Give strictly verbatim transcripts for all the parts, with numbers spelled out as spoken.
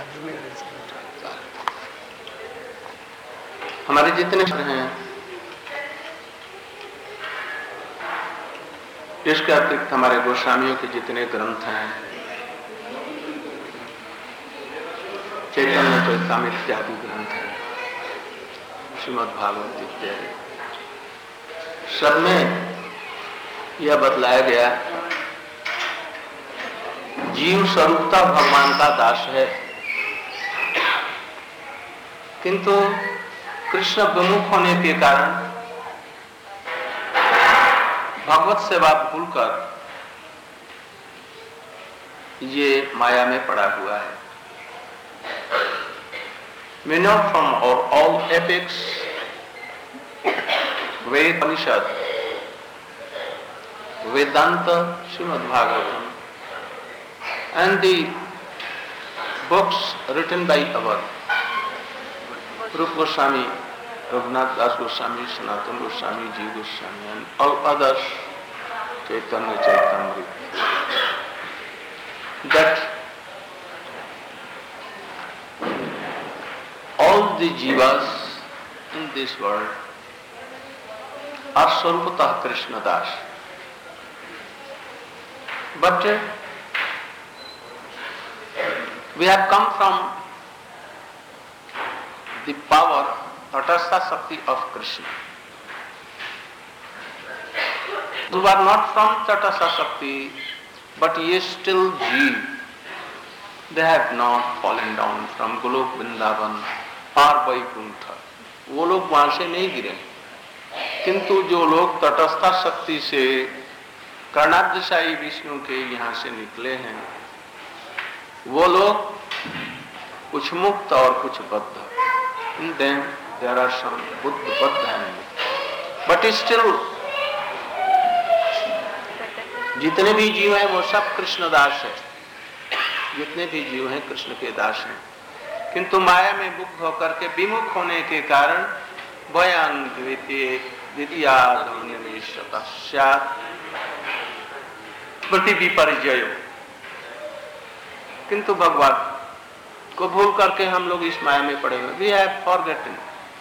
हमारे जितने हैं, इसके अतिरिक्त हमारे गोस्वामियों के जितने ग्रंथ हैं, चैतन्य चरितामृत इत्यादि ग्रंथ हैं, श्रीमद् भागवत इत्यादि, सब में यह बतलाया गया जीव स्वरूपता भगवान का दास है, किंतु कृष्ण विमुख होने के कारण भगवत सेवा भूलकर ये माया में पड़ा हुआ है। We know from our all epics, Ved, Upanishad, Vedanta, Srimad Bhagavatam, and the books written by our Rupa Goswami, Raghunath Das Goswami, Sanatana Goswami, Jiva Goswami, and all others, Chaitanya Charitamrita, that all the jivas in this world are Sarvata Krishna Das. But uh, we have come from the power, Tatastha Shakti of Krishna. Who are not from Tatastha Shakti, but yet still Jeev. They have not fallen down from Golok Vrindavan और वैकुंठ, वो लोग वहां से नहीं गिरे, किंतु जो लोग तटस्था शक्ति से कर्णाध्यायी विष्णु के यहाँ से निकले हैं, वो लोग कुछ मुक्त और कुछ बद्ध। In them there are some buddha बद्ध हैं, but still जितने भी जीव हैं वो सब कृष्ण दास है, जितने भी जीव हैं कृष्ण के दास हैं, किंतु माया में बुद्ध होकर के विमुख होने के कारण भयान द्वितीय प्रति विपर्जय, किंतु भगवान को भूल करके हम लोग इस माया में पड़े हुए। We have forgotten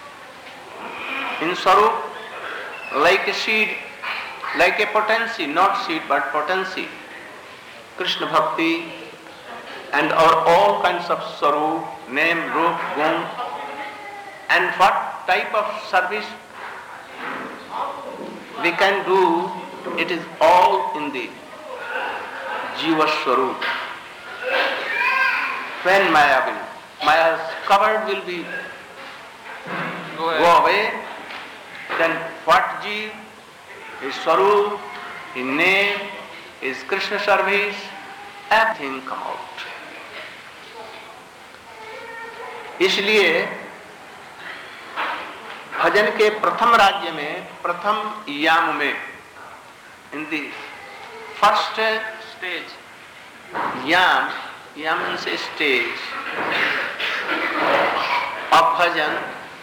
in स्वरूप like a seed, like a potency, not seed but potency, Krishna bhakti and our all kinds of swarup, name, roop, gun, and what type of service we can do, it is all in the Jiva Swarup. When Maya will, Maya's covered will be go away, go away then what Jiva, his Swarup, his name, his Krishna service, everything come out. इसलिए भजन के प्रथम राज्य में, प्रथम याम में, इन the first stage, याम, याम से stage of bhajan,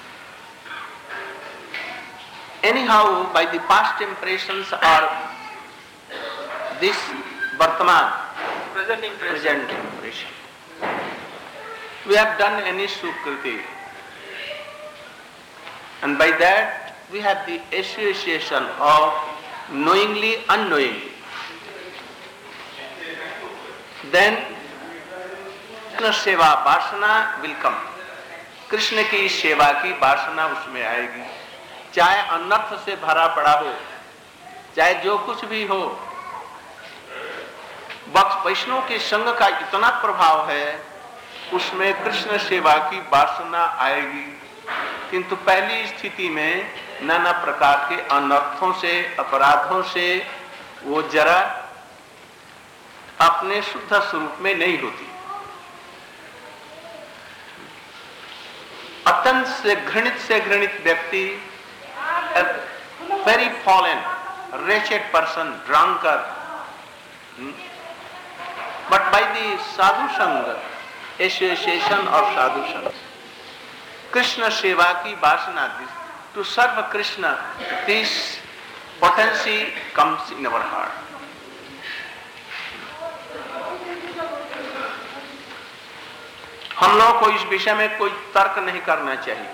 anyhow by the past impressions or this Vartaman, present impression, present impression, we have done any sukriti, and by that we have the association of knowingly, unknowingly. Then Krishna seva vasana will come. Krishna की सेवा की वासना उसमें आएगी, चाहे अनर्थ से भरा पड़ा हो, चाहे जो कुछ भी हो। भक्त वैष्णव के संग का इतना प्रभाव है, उसमें कृष्ण सेवा की वासना आएगी, किंतु पहली स्थिति में नाना प्रकार के अनर्थों से, अपराधों से वो जरा अपने शुद्ध स्वरूप में नहीं होती। अत्यंत से घृणित से घृणित व्यक्ति, very fallen, wretched person, drunkard, but by the sadhu sangha, association of sadhu sangha, Krishna seva ki vasana, to serve Krishna, this potency comes in our heart. हम लोगों को इस विषय में कोई तर्क नहीं करना चाहिए.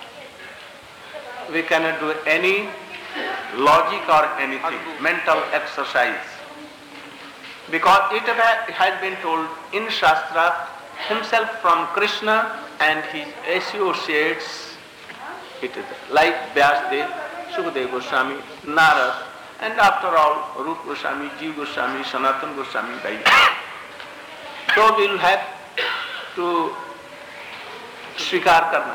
We cannot do any logic or anything, mental exercise, because it has been told in Shastra himself from Krishna and his associates. It is like Vyasdev, Sukadeva Goswami, Narad, and after all Rupa Goswami, Jiva Goswami, Sanatana Goswami died. So we will have to स्वीकार करना,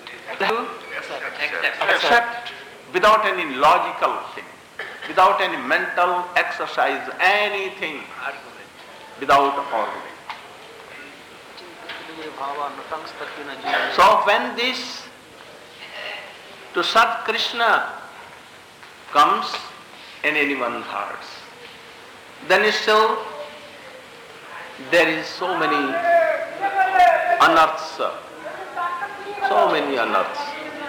accept without any logical thing, without any mental exercise, anything, without argument. So when this to serve Krishna comes in anyone's hearts, then still there is so many unearths, so many unearths.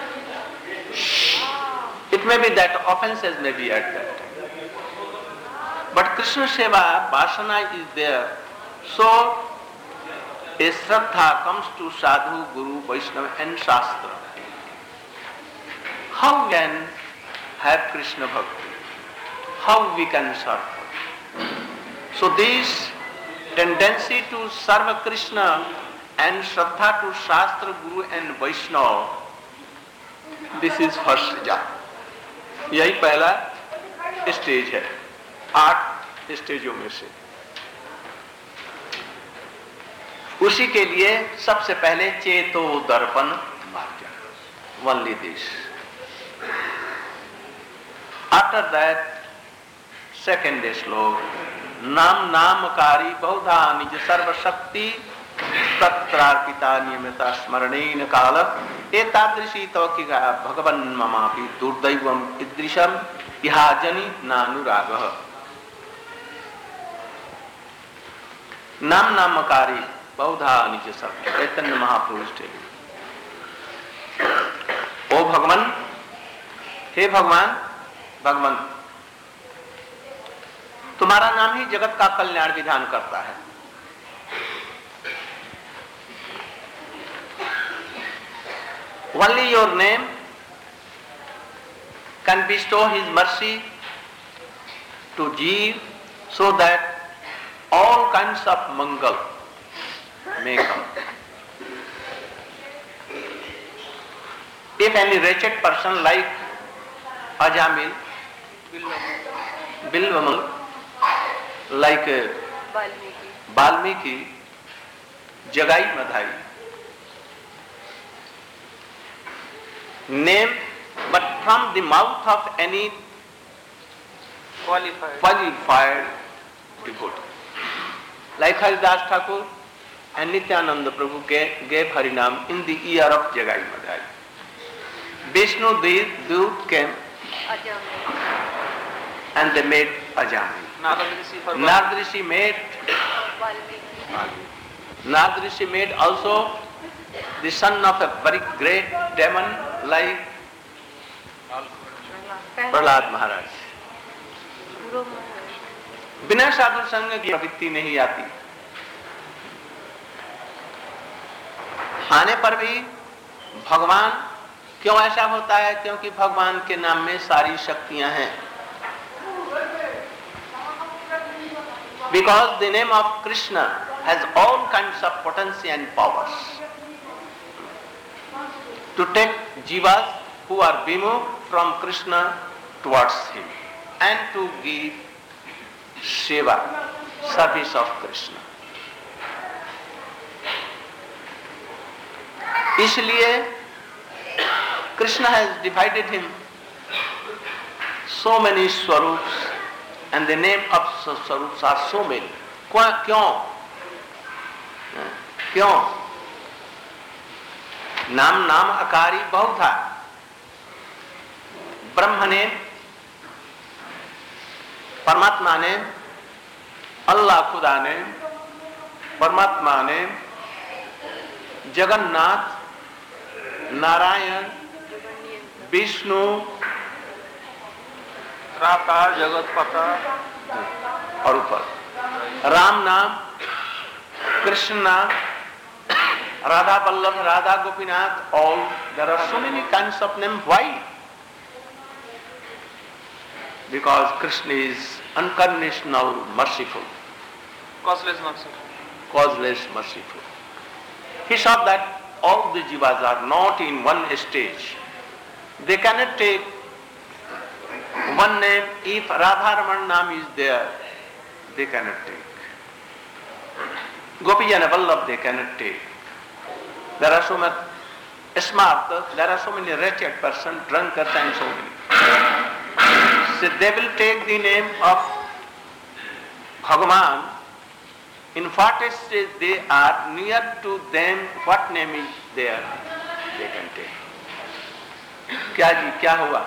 It may be that offenses may be at that time. But Krishna Seva, Vasana is there. So a Shraddha comes to Sadhu, Guru, Vaishnava and Shastra. How we can have Krishna Bhakti? How we can serve? So this tendency to serve Krishna and Shraddha to Shastra, Guru and Vaishnava, this is first stage. यही पहला stage है आठ स्टेजों में से. उसी के लिए सबसे पहले चेतो दर्पण मार्ग, only this. After that second श्लोक, नाम नामकारी बहुधा निज सर्वशक्ति तत्रार्पिता नियमिता स्मरणेन काल एतादृशी तवकिगा भगवन् ममापि दुर्दैवम् ईदृशम् इहाजनि नानुरागः. नाम नामकारी बहुधा निज सर्व, चैतन्य महापुरुष थे. ओ भगवान, हे भगवान, भगवान तुम्हारा नाम ही जगत का कल्याण विधान करता है. Only your name can bestow his mercy to Jeev so that all kinds of mangal may come. If any wretched person like Ajamil, Bilvamal, like uh, Valmiki, Jagai Madhai, name, but from the mouth of any qualified, qualified devotee, like Haridas Thakur and Nityananda Prabhu gave, gave Harinam in the ear of Jagai Madhai. Vishnu Dut came and they made Ajamil. Nardrishi made Nardrishi made also the son of a very great demon like Prahlad महाराज. बिना साधु संग की प्रवृत्ति नहीं आती. आने पर भी भगवान क्यों ऐसा होता है? क्योंकि भगवान के नाम में सारी शक्तियां हैं. Because the name of Krishna has all kinds of potency and powers to take jivas who are removed from Krishna towards him and to give seva, service of Krishna. इसलिए Krishna has divided him so many swarups and the name of swarups are so many. क्यों? क्यों? नाम नाम अकारी बहुत था. ब्रह्म ने, परमात्मा ने, अल्लाह खुदा ने, परमात्मा ने, जगन्नाथ, नारायण, विष्णु, त्राता, जगतपता और ऊपर राम नाम, कृष्ण नाम, Radha Vallabh, Radha Gopinath, all, there are so many kinds of names. Why? Because Krishna is unconditional, merciful. Causeless merciful. Causeless, merciful. He saw that all the jivas are not in one stage. They cannot take one name. If Radharaman Nam is there, they cannot take. Gopijana Vallabh they cannot take. There are so many smart, there are so many wretched persons, drunkards and so many. So they will take the name of Bhagavan. In what stage they are near to them, what name is there, they can take. क्या जी क्या हुआ?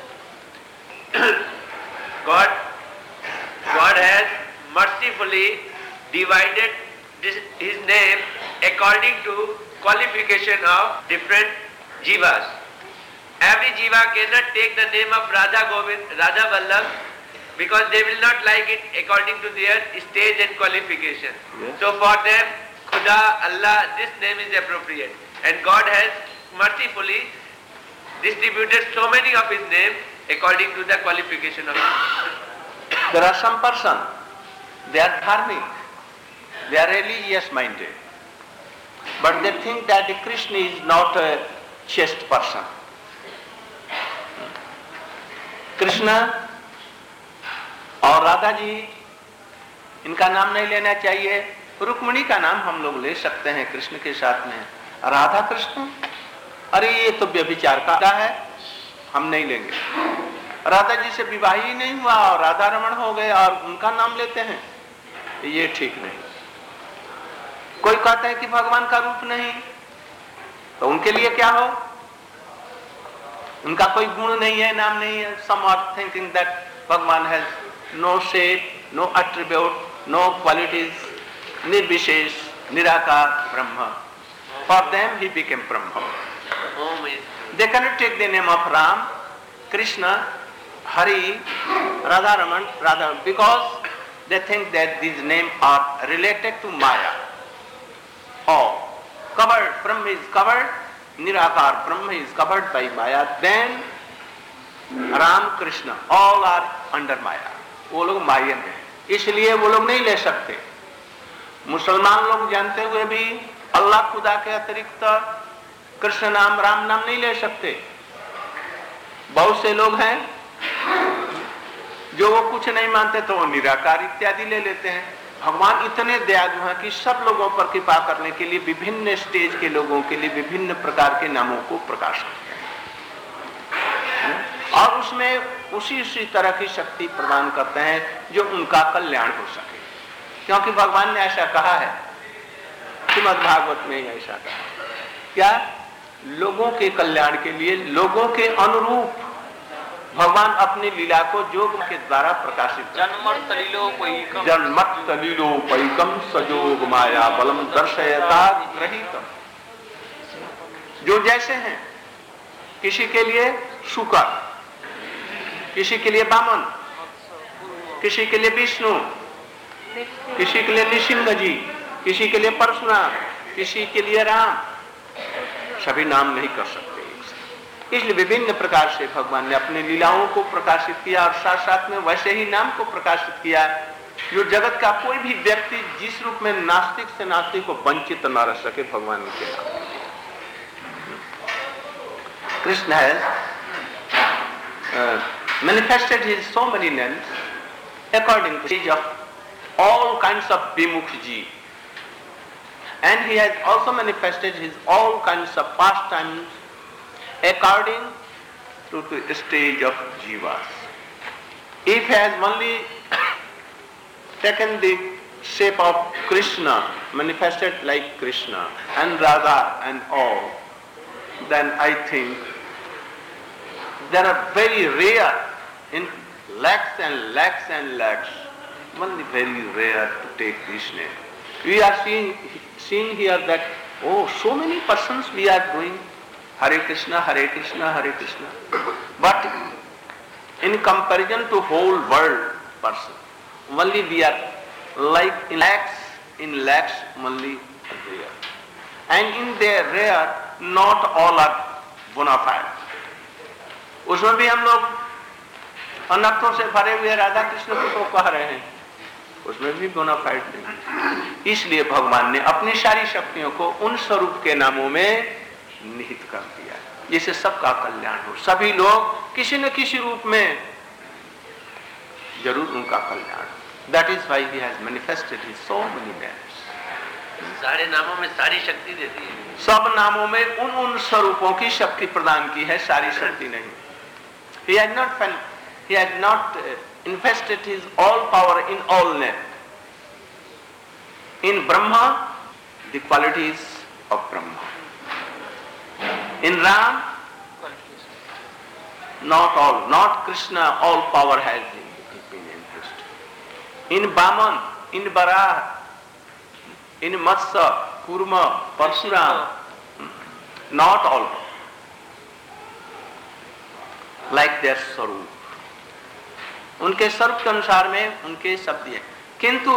God, God has mercifully divided this, His name according to qualification of different jivas. Every jiva cannot take the name of Radha Govind, Radha Vallabh, because they will not like it according to their stage and qualification. Yes. So for them, Khuda, Allah, this name is appropriate. And God has mercifully distributed so many of His names according to the qualification of His. There are some person, they are dharmic, they are religious minded, but they think that Krishna is not a chaste person. Krishna और राधा जी इनका नाम नहीं लेना चाहिए, रुक्मिणी का नाम हम लोग ले सकते हैं कृष्ण के साथ में। राधा कृष्ण, अरे ये तो व्यभिचार का है, हम नहीं लेंगे। राधा जी से विवाह ही नहीं हुआ और राधा रमण हो गए और उनका नाम लेते हैं, ये ठीक नहीं। कोई कहते हैं कि भगवान का रूप नहीं, तो उनके लिए क्या हो? उनका कोई गुण नहीं है, नाम नहीं है। Some are thinking that भगवान has no shape, no attribute, no qualities, निर्विशेष, निराकार, ब्रह्म। For them he became Brahma. They cannot take the name of Ram, Krishna, Hari, Radha Raman, Radha, because they think that these names are related to Maya. Oh, covered, Brahma is covered, Nirakar, Brahma is covered by Maya, then Ram, Krishna, all are under Maya. वो लोग मायन हैं, इसलिए वो लोग नहीं ले सकते। मुसलमान लोग जानते हुए भी अल्लाह खुदा के अतिरिक्त कृष्ण नाम, राम नाम नहीं ले सकते। बहुत से लोग हैं जो वो कुछ नहीं मानते तो वो निराकार इत्यादि ले लेते हैं। भगवान इतने दयालु हैं कि सब लोगों पर कृपा करने के लिए विभिन्न स्टेज के लोगों के लिए विभिन्न प्रकार के नामों को प्रकाश करते हैं और उसमें उसी उसी तरह की शक्ति प्रदान करते हैं जो उनका कल्याण हो सके, क्योंकि भगवान ने ऐसा कहा है, श्रीमद् भागवत में ऐसा कहा, क्या लोगों के कल्याण के लिए, लोगों के अनुरूप भगवान अपनी लीला को योग के द्वारा प्रकाशित जन्मत तलीलोपैकम सजोग माया बलम दर्शयता ग्रहीतम। जो जैसे हैं, किसी के लिए शुकर, किसी के लिए वामन, किसी के लिए विष्णु, किसी के लिए नृसिंह जी, किसी के लिए परशुराम, किसी के लिए राम, सभी नाम नहीं कर सकते। इसलिए विभिन्न प्रकार से भगवान ने अपनी लीलाओं को प्रकाशित किया और साथ साथ में वैसे ही नाम को प्रकाशित किया जो जगत का कोई भी व्यक्ति जिस रूप में नास्तिक से नास्तिक को वंचित न रह सके भगवान के नाम। Krishna has uh, manifested his so many names according to the of all kinds of Vimukhi, and he has also manifested his all kinds of pastimes according to the stage of jivas. If he has only taken the shape of Krishna, manifested like Krishna and Radha and all, then I think there are very rare, in lakhs and lakhs and lakhs, only very rare to take this name. We are seeing, seeing here that, oh, so many persons we are doing Hare Krishna, Hare Krishna, Hare Krishna. But in comparison to whole world person, only we are like in lakhs, in lakhs only there. and in their rear not all are bona fide. उसमें भी हम लोग अनर्थों से भरे हुए राधा कृष्ण को कह रहे हैं, उसमें भी bona fide नहीं। इसलिए भगवान ने अपनी सारी शक्तियों को उन स्वरूप के नामों में निहित कर दिया जिससे सबका कल्याण हो। सभी लोग किसी न किसी रूप में जरूर उनका कल्याण। That is why he has manifested his so many names. सारे नामों में सारी शक्ति देती है। सब नामों में उन उन स्वरूपों की शक्ति प्रदान की है, सारी शक्ति नहीं। He has not he has not invested his all power in all names. In Brahma, the qualities of Brahma. In Ram, not all, not Krishna, all power has been invested. In Vaman, in Varaha, in Matsya, Kurma, Parshuram, not all. Like their स्वरूप, उनके स्वरूप के अनुसार में उनके शब्द हैं, किंतु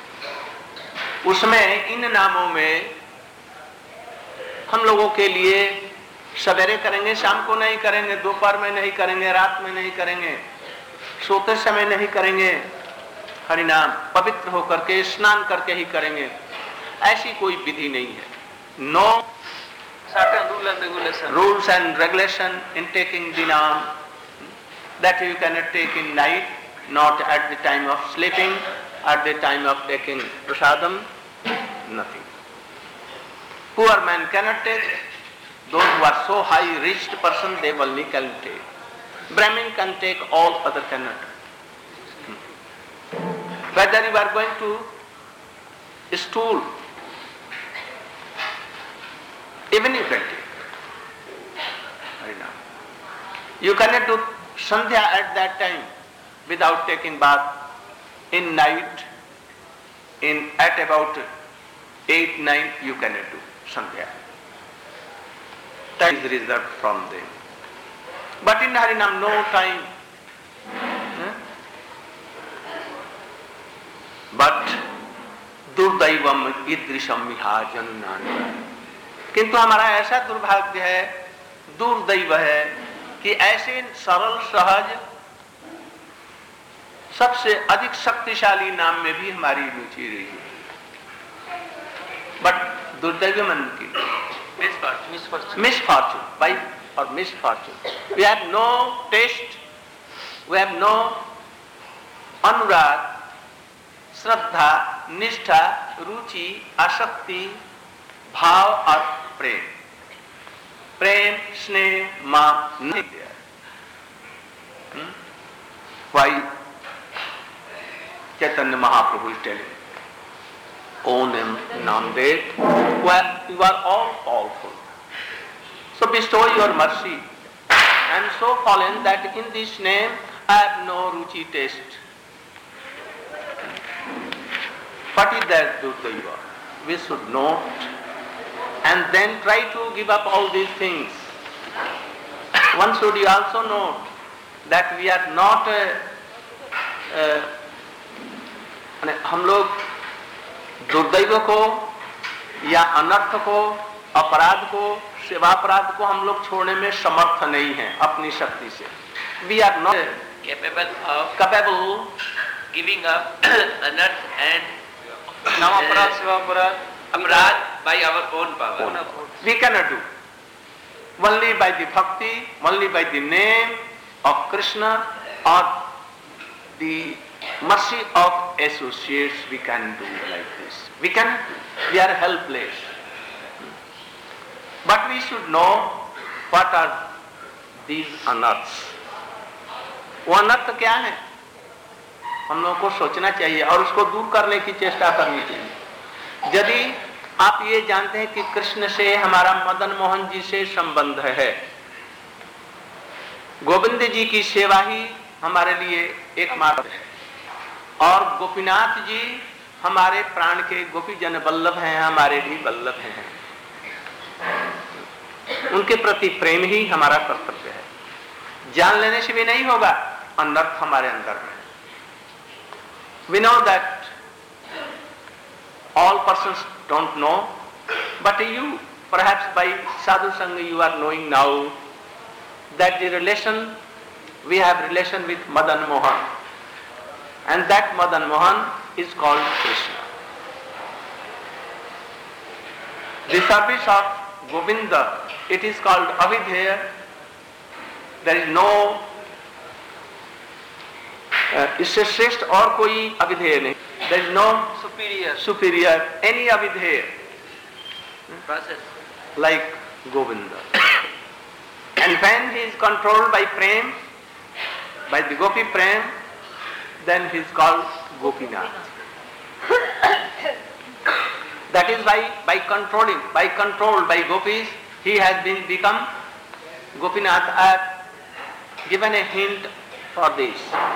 उसमें इन नामों में हम लोगों के लिए सवेरे करेंगे, शाम को नहीं करेंगे, दोपहर में नहीं करेंगे, रात में नहीं करेंगे, सोते समय नहीं करेंगे, हरिनाम पवित्र होकर के स्नान करके ही करेंगे, ऐसी कोई विधि नहीं है। No certain rule and regulation. Rules and regulation in taking the Naam that you cannot take in night, not at the time of sleeping, at the time of taking prasadam, nothing. Poor man cannot take. Those who are so high reached person, they only can take. Brahmin can take, all other cannot. Whether you are going to stool, even you can take. You cannot do Sandhya at that time without taking bath. In night, in at about eight, nine, you cannot do Sandhya. Time is reserved from them. But in Harinam, no time. Hmm? But Durdaivam idrisham miha janunan. किंतु हमारा ऐसा दुर्भाग्य है, दुर्दैव है कि ऐसे सरल सहज सबसे अधिक शक्तिशाली नाम में भी हमारी रुचि रही है। बट दुर्दैव मन की misfortune, by or misfortune, we have no taste, we have no anurag, श्रद्धा, निष्ठा, रुचि, आसक्ति, भाव और प्रेम। प्रेम, स्नेह, मां नहीं दिया। Why Chaitanya Mahaprabhu is telling, O name Namdev, well, you are all powerful. So bestow your mercy. I am so fallen that in this name I have no ruchi taste. What is that Durdaiva? We should note and then try to give up all these things. One should also note that we are not uh, uh, हम लोग दुर्दैव को या अनर्थ को, अपराध को, सेवापराध को हम लोग छोड़ने में समर्थ नहीं हैं अपनी शक्ति से। We are not capable of capable giving up unearth and नाम अपराध सेवापराध अपराध by our own power. We cannot do. Only by the bhakti, only by the name of Krishna or the mercy of associates we can do like this. We can, we are helpless. But we should know what are these unearths. वो अनर्थ क्या है, हम लोगों को सोचना चाहिए और उसको दूर करने की चेष्टा करनी चाहिए। यदि आप ये जानते हैं कि कृष्ण से हमारा मदन मोहन जी से संबंध है, गोविंद जी की सेवा ही हमारे लिए एकमात्र है, और गोपीनाथ जी हमारे प्राण के गोपी जन वल्लभ हैं, हमारे भी वल्लभ हैं, उनके प्रति प्रेम ही हमारा कर्तव्य है। जान लेने से भी नहीं होगा, अनर्थ हमारे अंदर है। We know that all persons don't know But you, perhaps by sadhu sangha, you are knowing now that the relation, we have relation with Madan Mohan, and that Madan Mohan is called Krishna. The service of Govinda, it is called Avidheya. There is no इससे श्रेष्ठ और कोई अविधेय नहीं. There is no superior, superior any Avidheya like Govinda. And when he is controlled by Prem, by the Gopi Prem, then he is called Gopinath. That is by by controlling, by control by gopis, he has been become Gopinath. I have given a hint for this,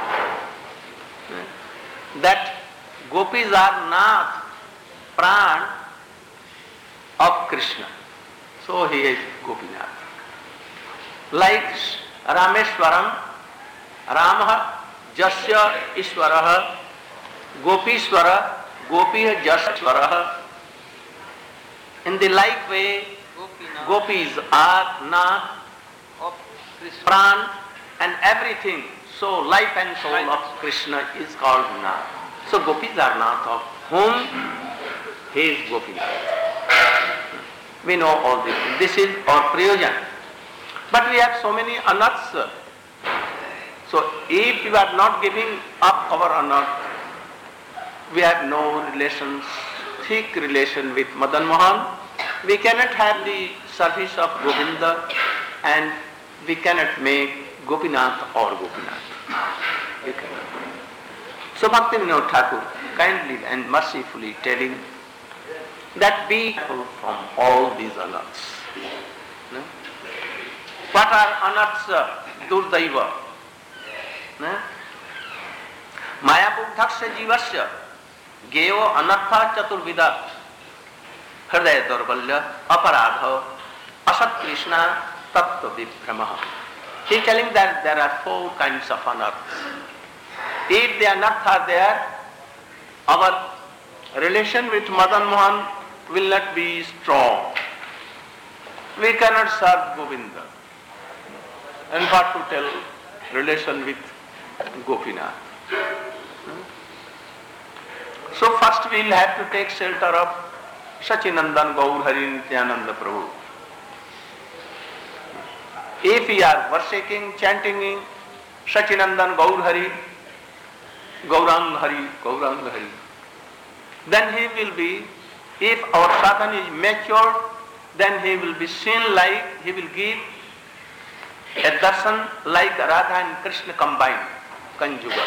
that gopis are not pran of Krishna, so he is Gopinath. Like Rameshwaram, Ramah Jasya Ishwarah, Gopishwara, Gopi Jaswara. In the like way, gopis are not of pran and everything. So life and soul of Krishna is called Nath. So gopis are Nath, of whom he is Gopinath. We know all this. This is our prayojan. But we have so many anaths. So if you are not giving up our anath, we have no relations, thick relation with Madan Mohan. We cannot have the service of Govinda, and we cannot make Gopinath or Gopinath. We cannot. So Bhakti Vinod Thakur kindly and mercifully telling that be careful from all these anaths. No? What are anaths? Durdaiva. No? Maya buddhaksya jivasya geyo anatha chaturvida hridaya durbalya aparadha asat krishna tattva vibhramaha. He is telling that there are four kinds of anarths. If the anarths are there, our relation with Madan Mohan will not be strong. We cannot serve Govinda. And what to tell relation with Gopinath. So first we will have to take shelter of Sachinandan Gaur Hari Nityananda Prabhu. If we are worshipping, chanting Sachinandan Gaur Hari, Gaurang Hari, Gaurang Hari, then he will be, if our sadhana is matured, then he will be seen like, he will give a darshan like Radha and Krishna combined, conjugal.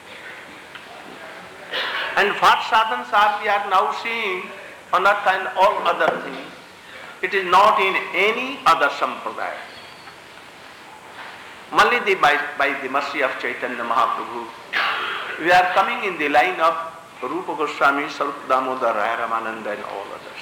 And what sadhans are we are now seeing on earth and all other things, it is not in any other sampradaya. Only the, by, by the mercy of Chaitanya Mahaprabhu, we are coming in the line of Rupa Goswami, Sarup Damodar, Raya Ramananda and all others.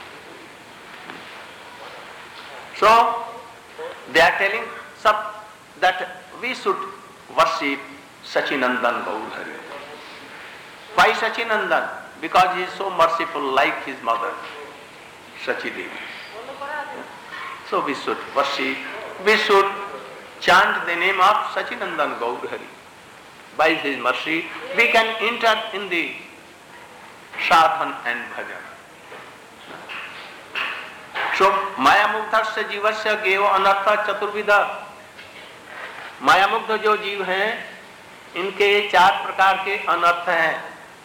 So, they are telling that we should worship Sachinandan Gaur Hari. Why Sachinandan? Because he is so merciful like his mother, Sachidevi. So we should worship, we should chant the name of Sachinandan Gaur Hari. By his mercy, we can enter in the sadhan and bhajan. So, Maya Muktasya Jivasya Geyo Anartha Chaturvidha. माया मुग्ध जो जीव हैं, इनके चार प्रकार के अनर्थ हैं.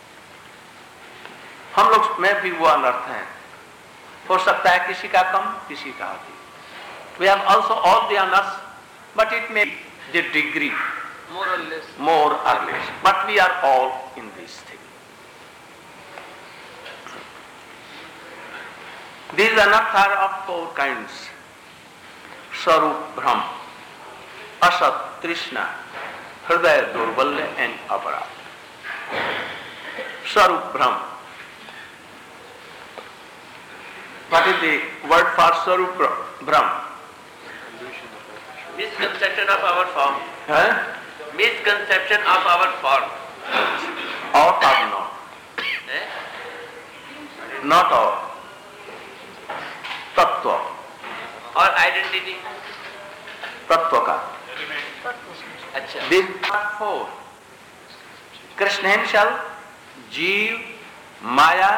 हम लोग में भी वो अनर्थ हैं. हो सकता है किसी का कम, किसी का अधिक. We have also all the unearths, but it may be the degree, more or less. More or less. But we are all in this thing. These unearths are of four kinds: Sarup Brahm, Asat Trishna, Hridaya Durbalya and Aparad. Sarup Brahm. What is the word for Sarup Brahm? Misconception of our form. Huh? Misconception of our form. Out or not? Eh? Not all. तत्व और identity? तत्व का। अच्छा। These are four. Krishna himself, Jeev, Maya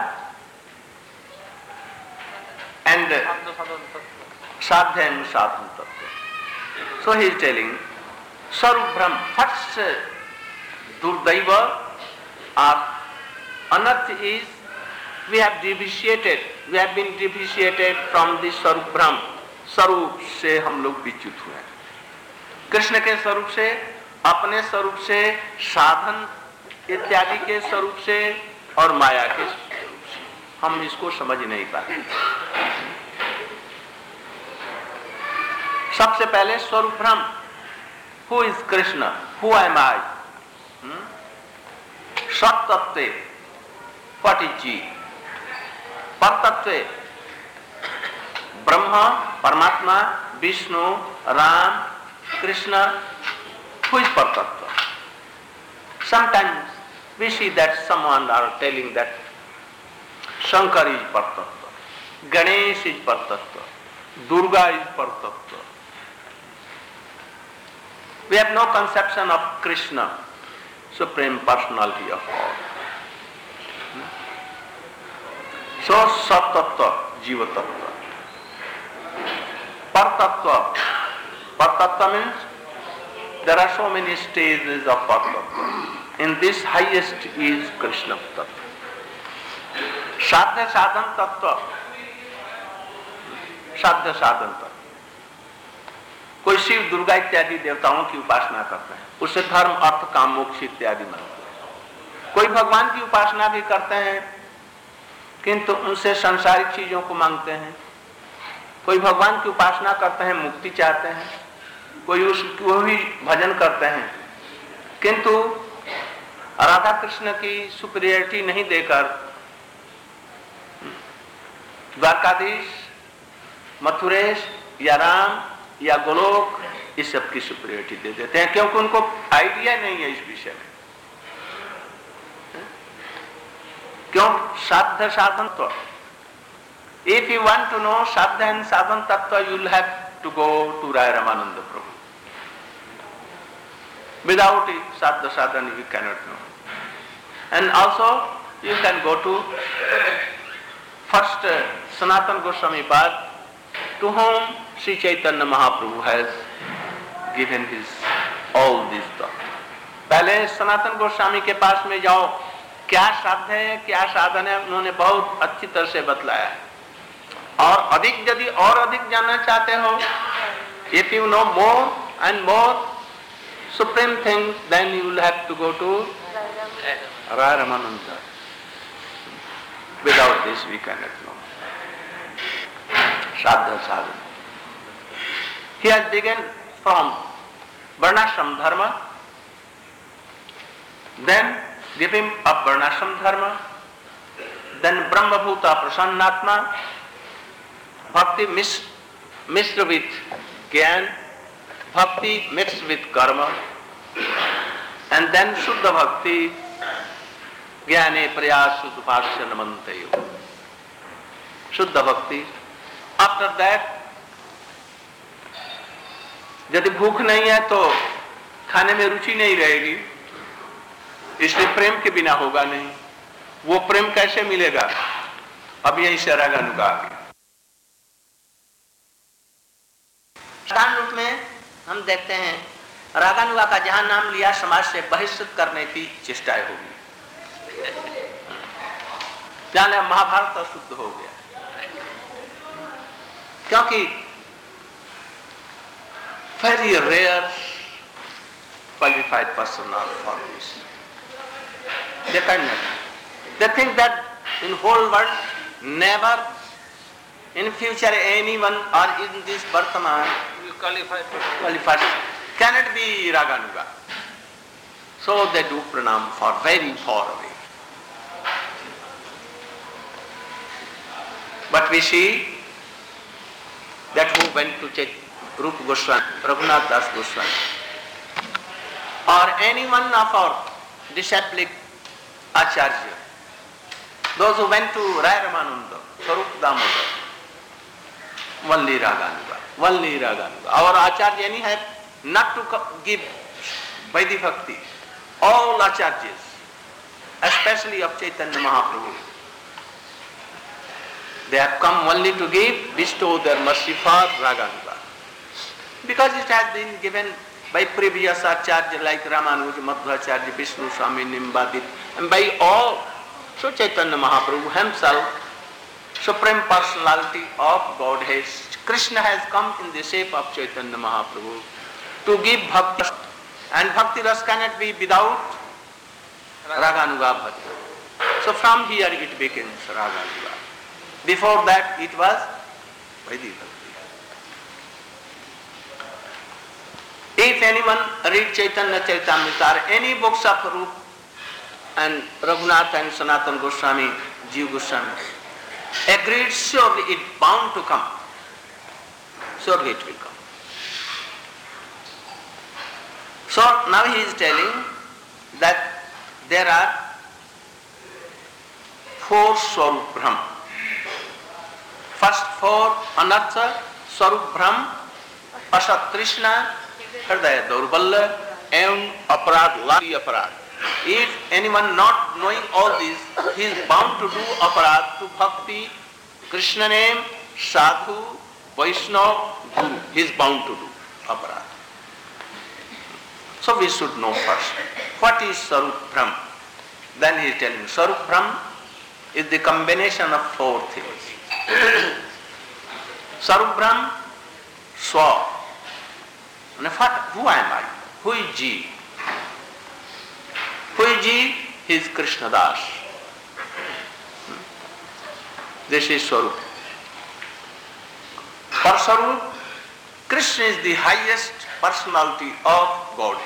and Sadhya and Sadhan Tattva. So he is telling Sarup Brahm, first Durdaiva or unearth is we have deviated, we have been deviated from the Sarup Brahm. स्वरूप से हम लोग विच्युत हुए। कृष्ण के स्वरूप से, अपने स्वरूप से, साधन इत्यादि के स्वरूप से और माया के स्वरूप से हम इसको समझ नहीं पाते। सबसे पहले स्वरूप भ्रम, who is Krishna, who am I, सत्तत्वे व्हाट इज जी, परतत्वे ब्रह्म, परमात्मा, Vishnu, Ram, Krishna, who is Partattva? Sometimes we see that someone are telling that Shankar is Partattva, Ganesh is Partattva, Durga is Partattva. We have no conception of Krishna, Supreme Personality of God. So Sat-Tattva, Jiva-Tattva. Partattva. Partattva means there are so many stages of Partattva. In this highest is Krishna Tattva. Sadhya Sadhan Tattva. Sadhya Sadhan Tattva. कोई शिव, दुर्गा इत्यादि देवताओं की उपासना करते हैं, उससे धर्म, अर्थ, काम, मोक्ष इत्यादि मांगते हैं। कोई भगवान की उपासना भी करते हैं किंतु उनसे सांसारिक चीजों को मांगते हैं। कोई भगवान की उपासना करते हैं, मुक्ति चाहते हैं। कोई उसको भी भजन करते हैं किंतु राधा कृष्ण की सुपीरियरिटी नहीं देकर द्वारकाधीश, मथुरेश या राम या गोलोक इस सब की सुपीरियरिटी दे देते हैं, क्योंकि उनको आइडिया नहीं है इस विषय में। क्यों? साध्य साधन तो if you want to know Sadhya and Sadhan Tattva, you will have to go to Raya Ramananda Prabhu. Without it, Sadhya Sadhan you cannot know. And also you can go to first uh, Sanatana Goswami Pad, to whom Sri Chaitanya Mahaprabhu has given his all these thoughts. पहले सनातन गोस्वामी के पास में जाओ, क्या साध्य है, क्या साधन है, उन्होंने बहुत अच्छी तरह से बतलाया है। और अधिक यदि और अधिक जानना चाहते हो, if you know more and more supreme things, then you will have to go to Raya Ramananda. Without this we cannot know. Sadhya sadhana. He has begun from Varnashram Dharma, then giving up Varnashram Dharma, then Brahma Bhuta Prasannatma, Bhakti mixed, mixed with Gyan, Bhakti mixed with Karma, and then Shuddha Bhakti, Gyane Prayas Sudupasya Namantayo. Shuddha Bhakti. After that, यदि भूख नहीं है तो खाने में रुचि नहीं रहेगी, इसलिए प्रेम के बिना होगा नहीं। वो प्रेम कैसे मिलेगा? अब यही से रागानुगा। साधारण रूप में हम देखते हैं रागानुगा का जहां नाम लिया समाज से बहिष्कृत करने की चेष्टाएं होगी, जाने महाभारत अशुद्ध हो गया, क्योंकि very rare qualified person are for this. They cannot. They think that in whole world never in future anyone or in this Vartaman qualified qualified cannot be Raganuga. So they do pranam for very far away. But we see that who went to check Rupa Goswami, Raghunath Das Goswami, or any one of our disciplic Acharya, those who went to Raya Ramananda, Swarup Damodar, Only Raganuga. Only Raganuga. Our Acharya any have not to give Vaidhi Bhakti. All Acharyas, especially of Chaitanya Mahaprabhu, they have come only to give, bestow their mercy for Raganuga. Because it has been given by previous Acharya like Ramanuja, Madhvacharya, Vishnu Swami, Nimbadit, and by all. So Chaitanya Mahaprabhu himself, Supreme Personality of Godhead, Krishna has come in the shape of Chaitanya Mahaprabhu to give bhakti. And bhakti ras cannot be without Raganuga bhakti. So from here it begins Raganuga. Before that it was Vaidhi Bhakti. If anyone read Chaitanya Charitamrita or any books of Rup and Raghunath and Sanatana Goswami, Jiva Goswami, agreed surely it bound to come. Surely it will come. So now he is telling that there are four Swarup Brahm. First four Anartha, Swarup Brahm, Asat Krishna, Hridaya Daurballa, and Aparad, Lari Aparad. If anyone not knowing all these, he is bound to do Aparad to Bhakti, Krishna name, Sadhu, Vaishnava, Guru. He is bound to do Aparad. So we should know first, what is Swarup Brahm? Then he is telling, Swarup Brahm is the combination of four things. Swarup Brahm, Swa. And what, who am I? Who is Ji? Who is Ji? He is Krishna Das. This is Swarup. For Swarup, Krishna is the highest personality of Godhead.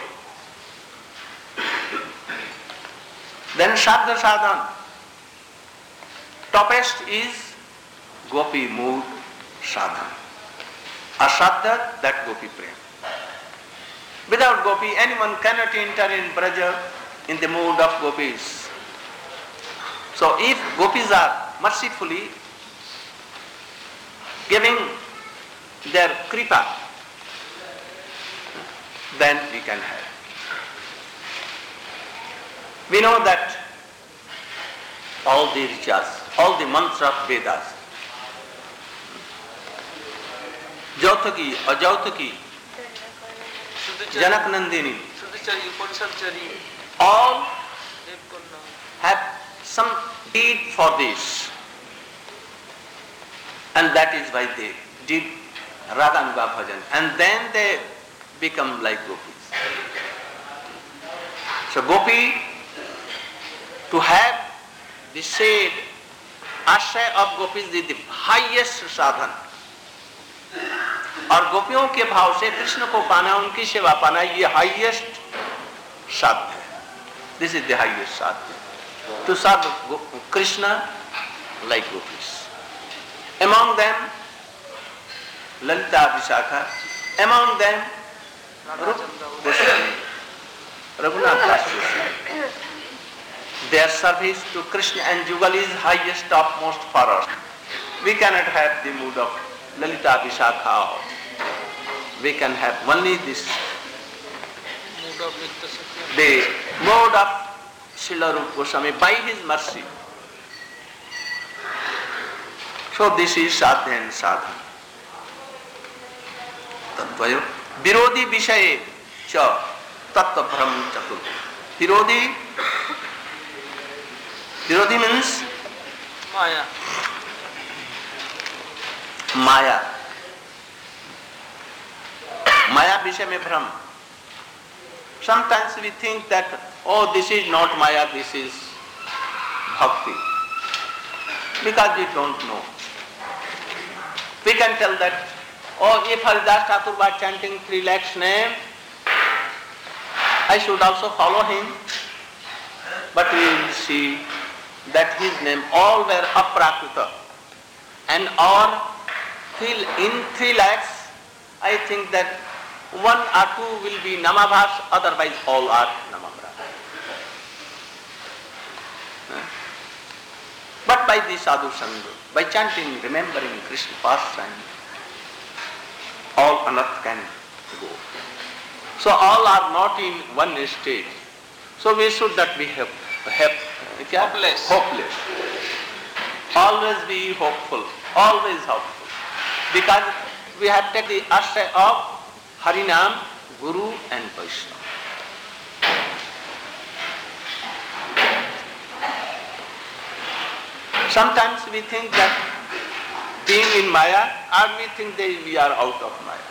Then Shabda Sadhan. Topest is Gopi mood sadhan. A Shabda, that Gopi Prem. Without Gopi, anyone cannot enter in Braja in the mood of Gopis. So if Gopis are mercifully giving their kripa, then we can have. We know that all the riches, all the mantras of Vedas, Jautaki, Ajautaki, Janak Nandini, all have some deed for this. And that is why they did Raganuga Bhajan. And then they become like Gopis. So Gopi, to have the shade, आश्रय of Gopis is the highest साधन. और गोपियों के भाव से कृष्ण को पाना, उनकी सेवा पाना, ये highest साधन है. This is the highest sadhana. To serve Krishna like Gopis. Among them, Lalita Vishakha. Among them, Rup Goswami, Raghunath Das Goswami. Their service to Krishna and Jugal is highest, topmost for us. We cannot have the mood of Lalita Vishakha. We can have only this. The mode of Srila Rupa Goswami by his mercy. So this is sadhana and sadhana. Tattvayo. Virodhi Vishaye cha tattva brahm chatur. Virodhi. Virodhi means Maya. Maya. Maya Vishay mein Brahm. Sometimes we think that, oh, this is not Maya, this is Bhakti. Because we don't know. We can tell that, oh, if Haridas Thakur was chanting three lakhs name, I should also follow him. But we will see that his name all were aprakrita. And or in three lakhs, I think that one or two will be Namabhas, otherwise all are Namabhas. But by the sadhu sangha, by chanting, remembering Krishna pastime, all unearth can go. So all are not in one state. So we should not be hop, hop, Hopeless. hopeless. Always be hopeful. Always hopeful. Because we have taken the ashray of Harinam, Guru and Vaishnava. Sometimes we think that being in Maya, or we think that we are out of Maya.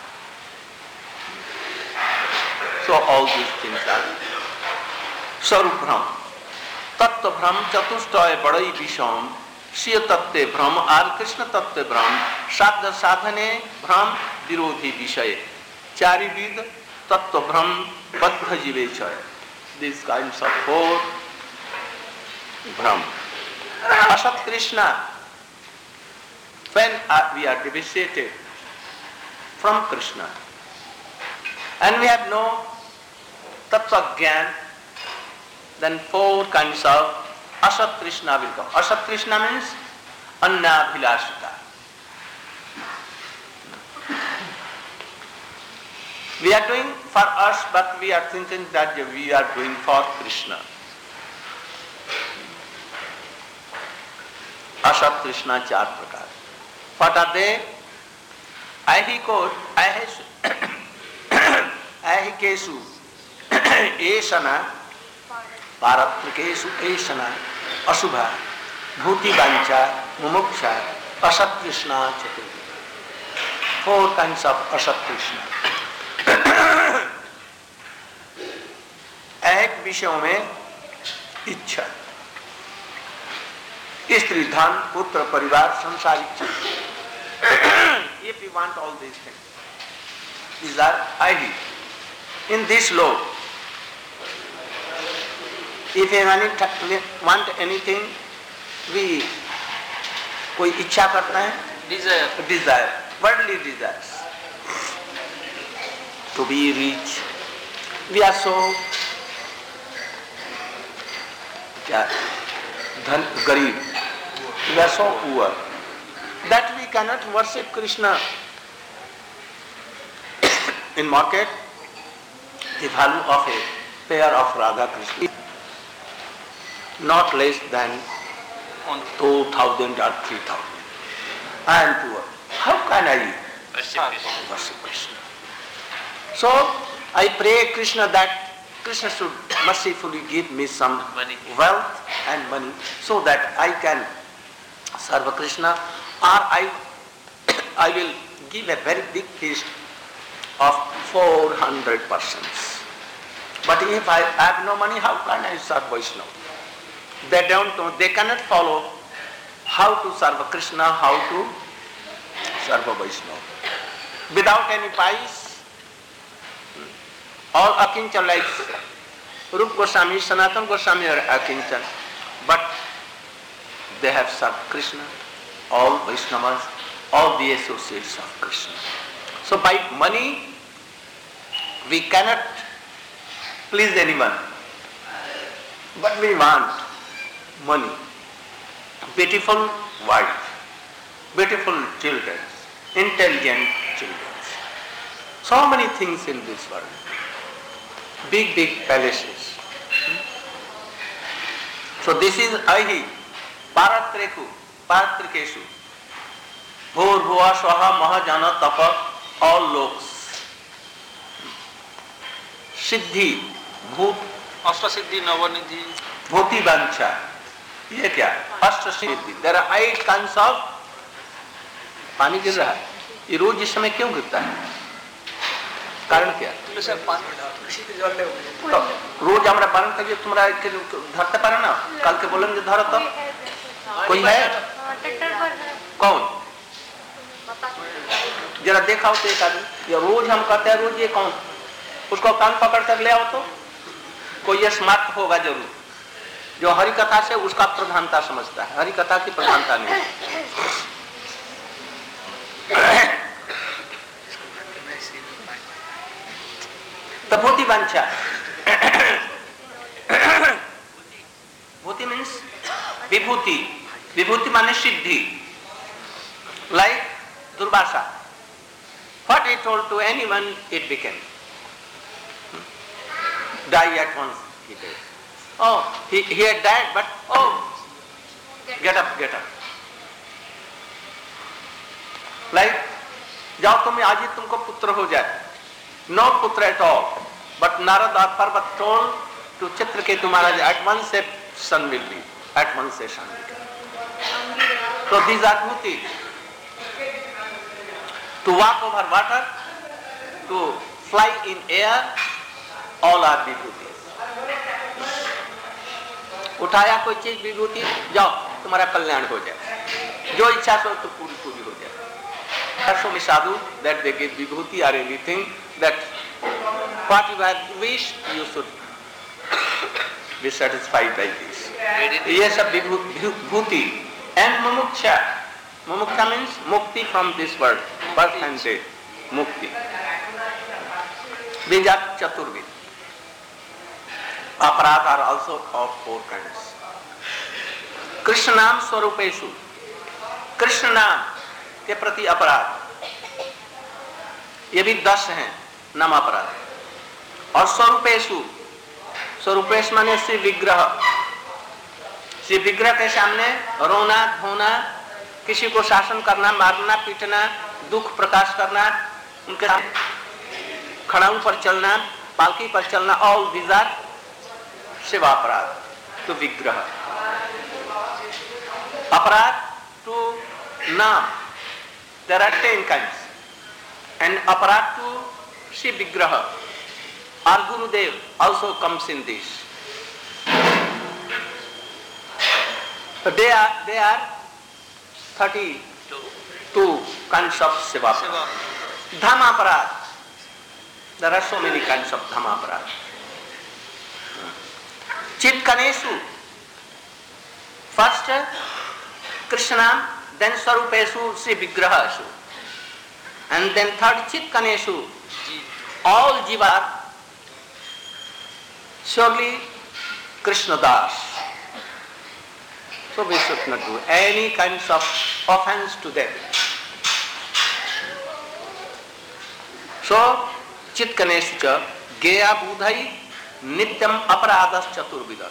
So all these things are Sarup Brahm. Tattva Brahm Chatushtoy Badai Visham Siya Tatte Brahm Ar Krishna Tatte Brahm Sadha Sadhane Brahm Virodhi Vishay Chari Vid Tattva Brahm Badha Jivechaya. These kinds of four Brahm. Asat Krishna, when we are devastated from Krishna and we have no Tattva Gyan, then four kinds of Asat Krishna will come. Asat Krishna means Anna Bhilashita. We are doing for us, but we are thinking that we are doing for Krishna. Asat Krishna चार प्रकार. What are they? Ahiko, ahikesu, esana, paratrikesu esana, asubha, bhuti bancha, mumuksha, Asat Krishna chatu. Four kinds of Asat Krishna. एक विषयों में इच्छा, स्त्री धन पुत्र परिवार संसारिक चीज. If we want all these things, these are I. In this law, if we want anything, we कोई इच्छा करता है, Desire. desire, worldly desires. To be rich, we are so क्या धन गरीब, we are so poor that we cannot worship Krishna. In market, the value of a pair of Radha Krishna not less than on two thousand or three thousand. I am poor. How can I Worship Krishna. worship Krishna? So I pray Krishna that Krishna should mercifully give me some Money. wealth and money so that I can serve Krishna, or I, I will give a very big feast of four hundred persons. But if I have no money, how can I serve Vaishnava? They don't know, they cannot follow how to serve Krishna, how to serve Vaishnava. Without any pies, all Akinchan like Rup Goswami, Sanatana Goswami are Akinchan, but they have served Krishna, all Vaishnavas, all the associates of Krishna. So by money, we cannot please anyone, but we want money, beautiful wife, beautiful children, intelligent children. So many things in this world. Big, big palaces. So this is Ahi, Paratreku, Paratrikeshu, Bhur, Bhuva, Swaha, Mahajana, Tapa, all loks. Siddhi, Bhut, अष्ट सिद्धि Navnidhi Bhuti Bancha. ये क्या? अष्ट सिद्धि. There are eight kinds of. पानी गिर रहा है. ये रोज इस समय क्यों गिरता है? कारण क्या? तो रोज हमरा पालन करिए, तुम्हारा धरते पारे ना, कल के बोलेंगे धरो तो कोई है? कौन? जरा देखा हो तो एक आदमी, या रोज हम कहते हैं रोज ये कौन, उसको कान पकड़ कर ले आओ तो कोई स्मार्ट होगा जरूर, जो हरि कथा से उसका प्रधानता समझता है, हरि कथा की प्रधानता नहीं. Bhuti Vancha. Bhuti means Vibhuti. Vibhuti means Siddhi. Like Durvasa. What he told to anyone, it became. Die at once, he did. Oh, he, he had died, but oh, get up, get up. Like, जाओ तुम आज ही तुमको पुत्र हो जाए. No putra at all. But Narada Parvat told to Chitraketu Maharaj, at once a son will be. At once a son will be. So these are bhuti. To walk over water, to fly in air, all are vibhutis. उठाया कोई चीज विभूति, जाओ तुम्हारा कल्याण हो जाए. जो इच्छा सो तो पूरी पूरी हो जाए. So many sadhu that they give vibhuti or anything, that what you have wished, you should be satisfied by this. Yes, a vibhuti. And mumuksha. Mumuksha means mukti from this world, birth and death. Mukti. These are chaturvid. Aparadha are also of four kinds. Krishnam swarupeshu. Krishnam के प्रति अपराध, ये भी दस हैं नाम अपराध. और स्वरूपेशु, स्वरूपेश माने श्री विग्रह. श्री विग्रह के सामने रोना धोना, किसी को शासन करना, मारना पीटना, दुख प्रकाश करना, उनके खड़ाऊ पर चलना, पालकी पर चलना, ऑल दीज आर सेवा अपराध. तो विग्रह अपराध. टू नाम, there are ten kinds. And aparat to Shri Vigraha or Gurudev also comes in this. They are, they are thirty-two kinds of Siva. Dhamma aparat. There are so many kinds of Dhamma aparat. Chitkaneshu. First, Krishnam. Then Swarupeshu, Sri Vigrahashu. And then third Chitkaneshu, all jiva surely Krishna Das. So we should not do any kinds of offense to them. So Chitkaneshu cha Geya Budhai Nityam Aparadas Chaturvidam.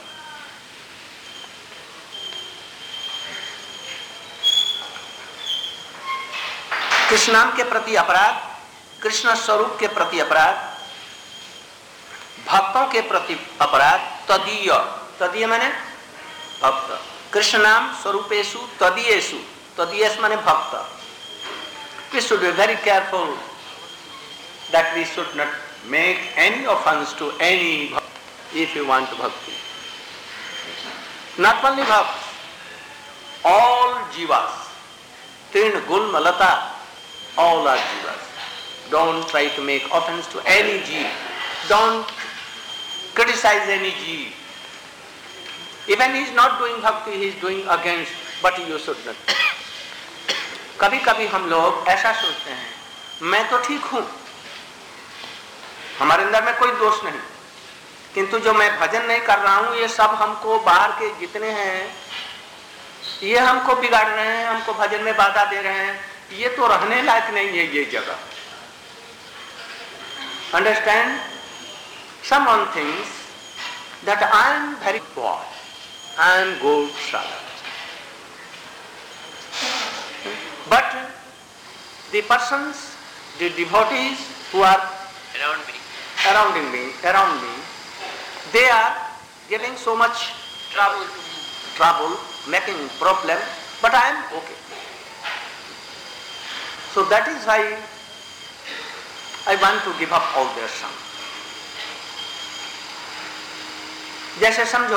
कृष्णाम के प्रति अपराध, कृष्ण स्वरूप के प्रति अपराध, भक्तों के प्रति अपराध. तदीय, तदीय माने भक्त. कृष्णाम स्वरूपेशु तदीयेशु, तदीयेश माने भक्त. We should be very careful that we should not make any offense to any bhakti if you want bhakti. Not only bhakti, all jivas, trin gulma lata, all are jivas. Don't try to make offense to any jeev. Don't criticize any jeev. Even he is not doing bhakti, he is doing against, but you should not. कभी कभी हम लोग ऐसा सोचते हैं, मैं तो ठीक हूं, हमारे अंदर में कोई दोष नहीं, किंतु जो मैं भजन नहीं कर रहा हूं, ये सब हमको बाहर के जितने हैं, ये हमको बिगाड़ रहे हैं, हमको भजन में बाधा दे रहे हैं, ये तो रहने लायक नहीं है ये जगह. Understand? Someone thinks that I am very poor, I am good sadhaka. But the persons, the devotees who are around me, surrounding me, around me, they are getting so much trouble, trouble, making problem, but I am okay. So that is why I want to give up all their sum. जैसे समझो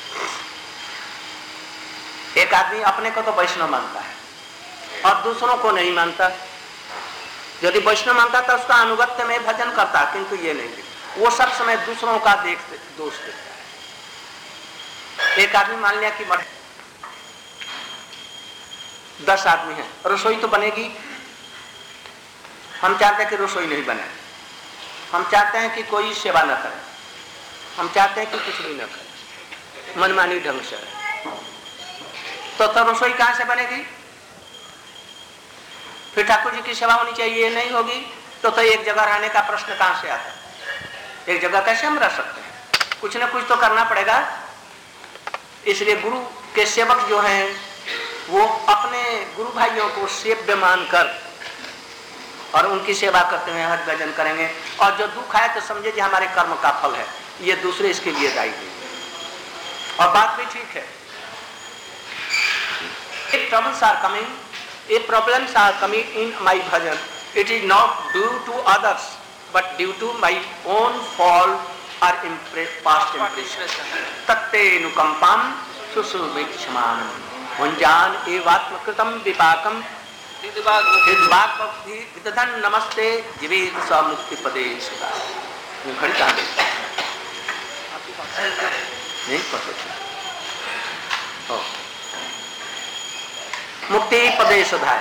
एक आदमी अपने को तो वैष्णव मानता है और दूसरों को नहीं मानता. यदि वैष्णव मानता तो उसका अनुगत्य में भजन करता, किंतु ये नहीं, वो सब समय दूसरों का देख दोष देखता है. एक आदमी मान लिया कि मठ दस आदमी है, रसोई तो बनेगी. हम चाहते हैं कि रसोई नहीं बने, हम चाहते हैं कि कोई सेवा न करे, हम चाहते हैं कि कुछ भी न करे, मनमानी ढंग से. तो तो रसोई कहां से बनेगी? फिर ठाकुर जी की सेवा होनी चाहिए, ये नहीं होगी तो तो एक जगह रहने का प्रश्न कहां से आता है? एक जगह कैसे हम रह सकते हैं? कुछ ना कुछ तो करना पड़ेगा। इसलिए गुरु के सेवक जो हैं वो अपने गुरु भाइयों को सेव्य मानकर और उनकी सेवा करते हुए हज भजन करेंगे। और जो दुख आए तो समझे कि हमारे कर्म का फल है, ये दूसरे इसके लिए दायी नहीं। और बात भी ठीक है। If troubles are coming, if problems are coming in my bhajan, it is not due to others, but due to my own fault or impress, past impression. Tatte nukampam susuvikshamanam hunjan evatmakritam vipakam hidvakvidhan namaste jivet samukti pade sudha. खड़ी कहाँ गई? नहीं पढ़ सकते। मुक्ति पदे सुधाय।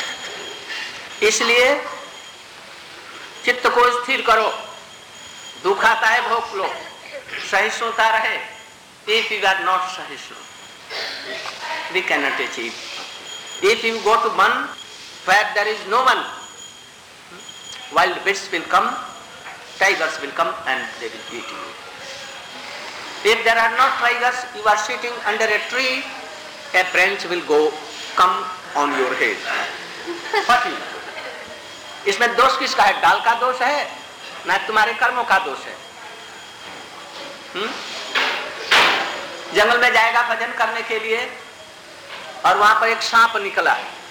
इसलिए चित्त को स्थिर करो। दुख आता है भोग लो, सहिष्णुता रहे। If you are not सहिष्णु, we cannot achieve. If you go to one where there is no one, wild beasts will come, tigers will come and they will eat you. If there are not tigers, you are sitting under a tree, a branch will go come on your head. What is it? इसमें दोष किसका है? डाल का दोष है ना तुम्हारे कर्मों का दोष है? हुँ? जंगल में जाएगा भजन करने के लिए और वहां पर एक सांप निकला।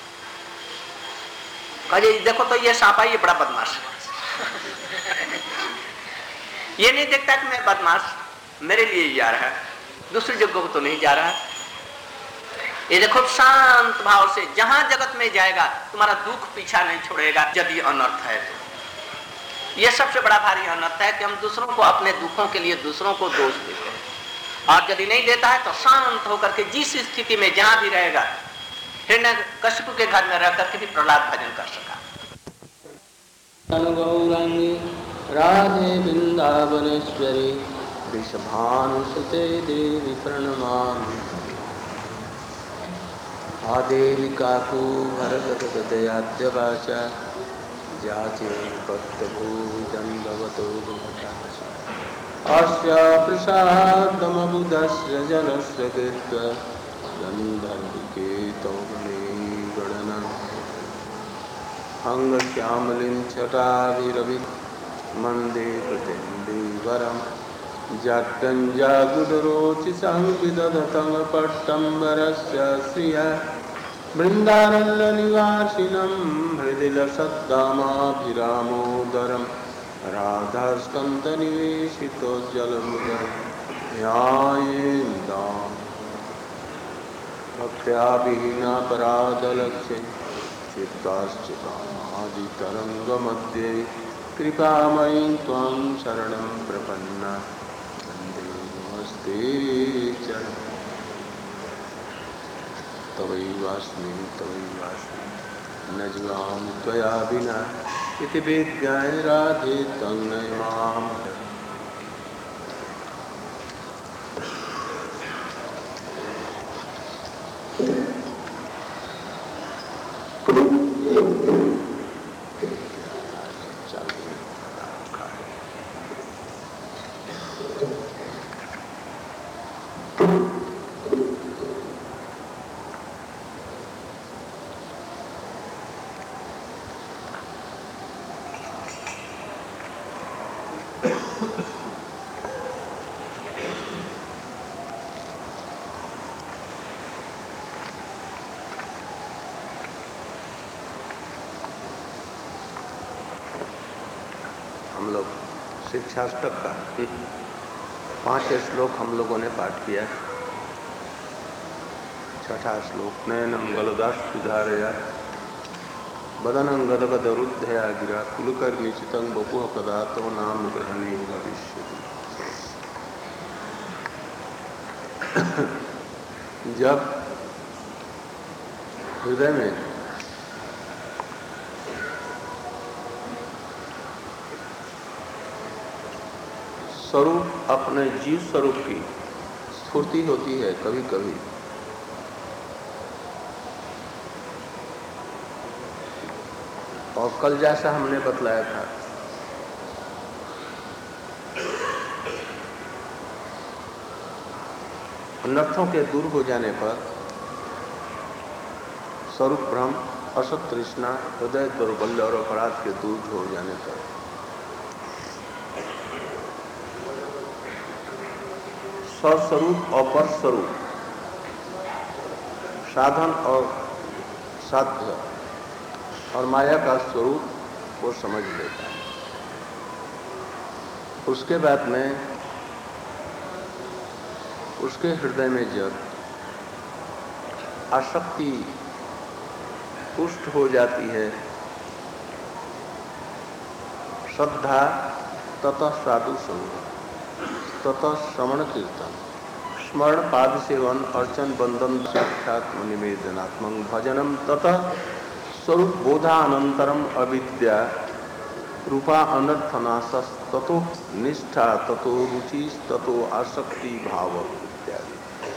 कहे देखो तो ये सांप है, ये बड़ा बदमाश है। ये नहीं देखता कि मैं बदमाश मेरे लिए जा रहा है, दूसरी जगह को तो नहीं जा रहा। ये देखो शांत भाव से जहां जगत में जाएगा तुम्हारा दुख पीछा नहीं छोड़ेगा। यदि अनर्थ है तो यह सबसे बड़ा भारी अनर्थ है कि हम दूसरों को अपने दुखों के लिए दूसरों को दोष देते हैं। और यदि नहीं देता है तो शांत होकर के जिस स्थिति में जहां भी रहेगा, हिरण्यकशिपु के घर में रह करके भी प्रहलाद भजन कर सका। गौरांगी राधे वृंदावनेश्वरी वृषभानुसुते देवी प्रणमामि। आदेवी काकू भरतदयाद्य वाचा जाचे भक्तभूजन्भवतो गुणटास्य। अस्य प्रसादमबुधस्य जनस्य कृत्वा गन्धर्विके तौमने गणनं। अंगश्यामलिं छटाभिरवि मन्दे प्रतिन्दीवरं जाड्डञ्जागुडरोचिसंविदधतं पट्टम्बरस्य श्रिया। वृन्दारण्यनिवासिनं हृदि लसद्दामाभिरामोदरं राधास्कन्दनिवेशितोज्ज्वलमुदं ध्यायेन्दाम्। भक्त्या विहीनापराधलक्ष्ये चित्ताश्चितामादितरङ्गमध्ये कृपामयीं त्वां शरणं प्रपन्ना वन्दे नमस्ते चरणम्। तवैवास्मि तवैवास्मि न जीवामि त्वया विना इति वेद्याय राधे तं नमामि। हम लोग शिक्षाष्टक का पांच श्लोक हम लोगों ने पाठ किया। छठा श्लोक नयनम गलदास सुधारया बदनं गदगदरुद्धया गिरा कुलकर्णी चितं बपुः कदा तव नाम ग्रहणे भविष्यति। जब हृदय में स्वरूप अपने जीव स्वरूप की स्फूर्ति होती है, कभी कभी और कल जैसा हमने बतलाया था, अनर्थों के दूर हो जाने पर स्वरूप भ्रम, असत तृष्णा, हृदय दौर्बल्य और अपराध के दूर हो जाने पर स्वस्वरूप और पर स्वरूप, साधन और साध्य और माया का स्वरूप वो समझ लेता है। उसके बाद में उसके हृदय में जब आसक्ति पुष्ट हो जाती है, श्रद्धा ततः साधु संग, ततः श्रवण कीर्तन, स्मरण पाद सेवन, अर्चन बंधन साक्षात निवेदनात्मक भजनम, ततः स्वरूप बोधानंतरम अविद्या रूपा अनर्थनाशस, ततो निष्ठा, ततो रुचि, ततो आसक्ति भाव इत्यादि।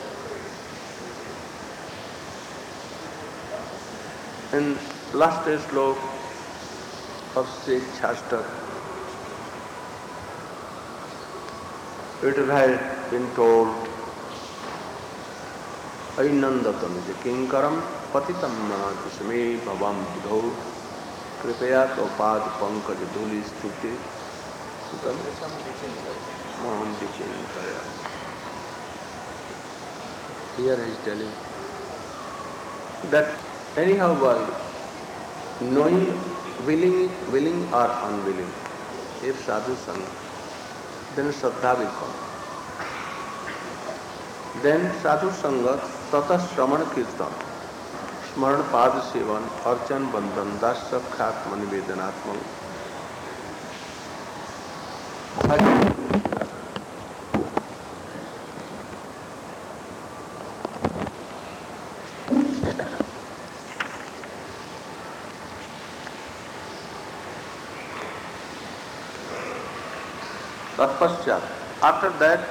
In last slok of sixth chapter, it has been told, Ainandatam kinkaram patitam manajusme bhavam budho कृपया तो पाद पंकज धूलि स्तुति मोहन विचिन करा। Here he is telling that anyhow while knowing, willing, willing or unwilling, if sadhu sang, then Shraddha will come. Then sadhu sangat, tata shraman kirtan, स्मरण पाद seven, अर्चन बंधन दास साक्षात्म निवेदनात्मक तत्पश्चात, आफ्टर दैट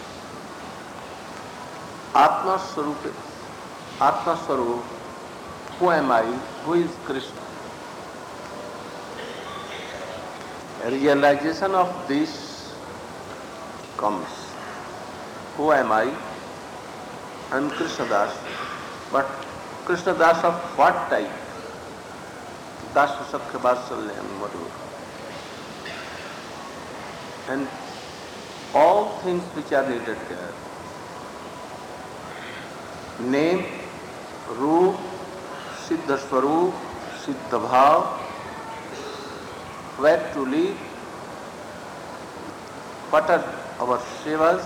आत्मा स्वरूप, आत्मा स्वरूप, who am I, who is Krishna? A realization of this comes. Who am I? I am Krishna Das, but Krishna Das of what type? Dasa Sakya Vatsalya and whatever. And all things which are needed there, name, root, सिद्ध स्वरूप, सिद्ध भाव, where to live, what are our sevas,